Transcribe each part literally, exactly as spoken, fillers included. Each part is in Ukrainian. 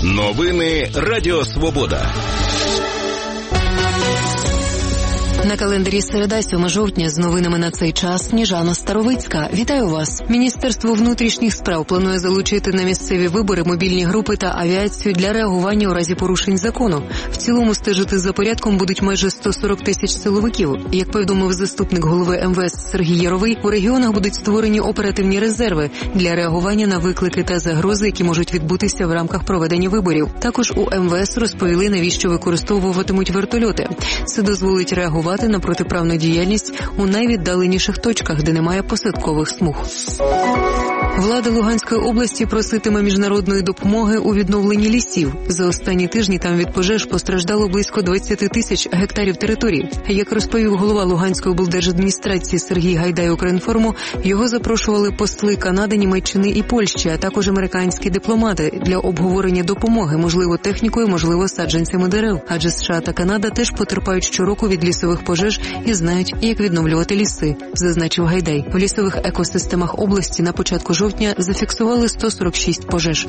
Новини Радіо Свобода. На календарі середа, сьоме жовтня, з новинами на цей час Сніжана Старовицька. Вітаю вас. Міністерство внутрішніх справ планує залучити на місцеві вибори мобільні групи та авіацію для реагування у разі порушень закону. В цілому стежити за порядком будуть майже сто сорок тисяч силовиків. Як повідомив заступник голови ем ве ес Сергій Яровий, у регіонах будуть створені оперативні резерви для реагування на виклики та загрози, які можуть відбутися в рамках проведення виборів. Також у ем ве ес розповіли, навіщо використовуватимуть вертольоти. Це дозволить реагувати на протиправну діяльність у найвіддаленіших точках, де немає посадкових смуг. Влада Луганської області проситиме міжнародної допомоги у відновленні лісів. За останні тижні там від пожеж постраждало близько двадцять тисяч гектарів території. Як розповів голова Луганської облдержадміністрації Сергій Гайдай Укрінформу, його запрошували посли Канади, Німеччини і Польщі, а також американські дипломати для обговорення допомоги, можливо, технікою, можливо, саджанцями дерев. Адже США та Канада теж потерпають щороку від лісових пожеж і знають, як відновлювати ліси, зазначив Гайдай. В лісових екосистемах області на початку жовтня зафіксували сто сорок шість пожеж.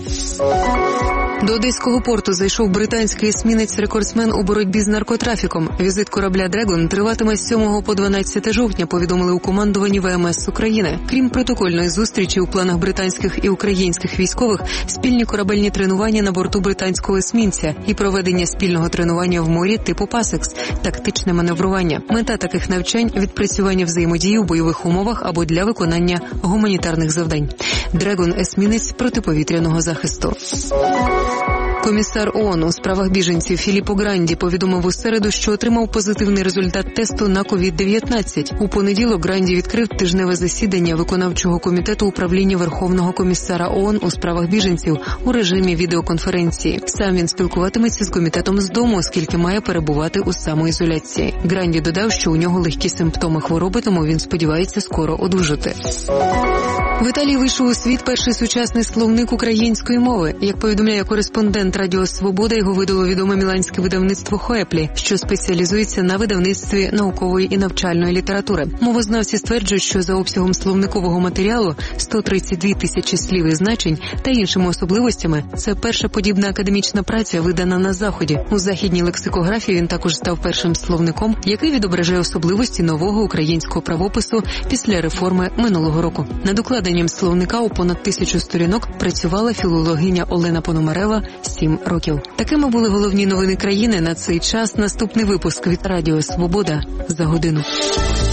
До Одеського порту зайшов британський есмінець-рекордсмен у боротьбі з наркотрафіком. Візит корабля «Дрегон» триватиме з сьомого по дванадцяте жовтня, повідомили у командуванні ве ем ес України. Крім протокольної зустрічі, у планах британських і українських військових спільні корабельні тренування на борту британського есмінця і проведення спільного тренування в морі типу «Пасекс» – тактичне маневрування. Мета таких навчань – відпрацювання взаємодії у бойових умовах або для виконання гуманітарних завдань. «Дрегон» – есмінець протиповітряного захисту. Комісар ООН у справах біженців Філіппо Гранді повідомив у середу, що отримав позитивний результат тесту на ковід дев'ятнадцять. У понеділок Гранді відкрив тижневе засідання виконавчого комітету управління Верховного комісара ООН у справах біженців у режимі відеоконференції. Сам він спілкуватиметься з комітетом з дому, оскільки має перебувати у самоізоляції. Гранді додав, що у нього легкі симптоми хвороби, тому він сподівається скоро одужати. В Італії вийшов у світ перший сучасний словник української мови. Як повідомляє кореспондент Радіо Свобода, його видало відоме міланське видавництво «Хоеплі», що спеціалізується на видавництві наукової і навчальної літератури. Мовознавці стверджують, що за обсягом словникового матеріалу сто тридцять дві тисячі слів і значень та іншими особливостями – це перша подібна академічна праця, видана на Заході. У західній лексикографії він також став першим словником, який відображає особливості нового українського правопису після реформи минулого року. Над укладенням словника у понад тисячу сторінок працювала філологиня Олена Пономарева сім років. Такими були головні новини країни на цей час. Наступний випуск від Радіо Свобода за годину.